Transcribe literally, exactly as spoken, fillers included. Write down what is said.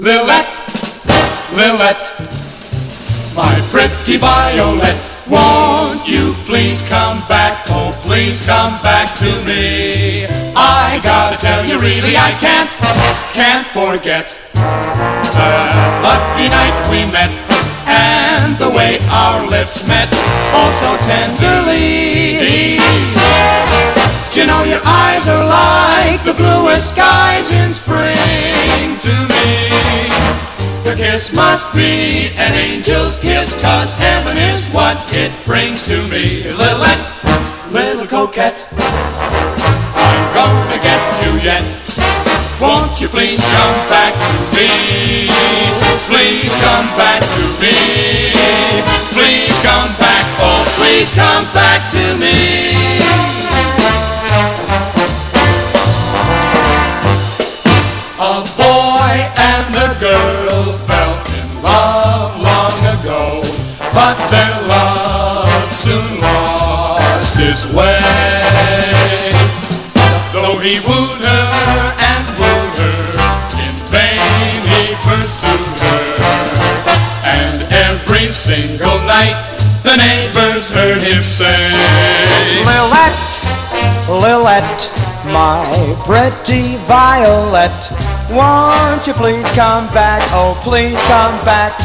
Lilette, Lilette, my pretty Violet, won't you please come back, oh please come back to me. I gotta tell you really I can't, can't forget that lucky night we met, and the way our lips met, oh so tenderly. You know your eyes are like the bluest skies in spring to me. The kiss must be an angel's kiss, 'cause heaven is what it brings to me. Lilette, little coquette, I'm gonna get you yet. Won't you please come back to me? Please come back to me. Please come back, oh please come back to me. A boy and a girl fell in love long ago, but their love soon lost its way. Though he wooed her and wooed her, in vain he pursued her, and every single night the neighbors heard him say, Lilette, Lilette, my pretty Violet, won't you please come back, oh please come back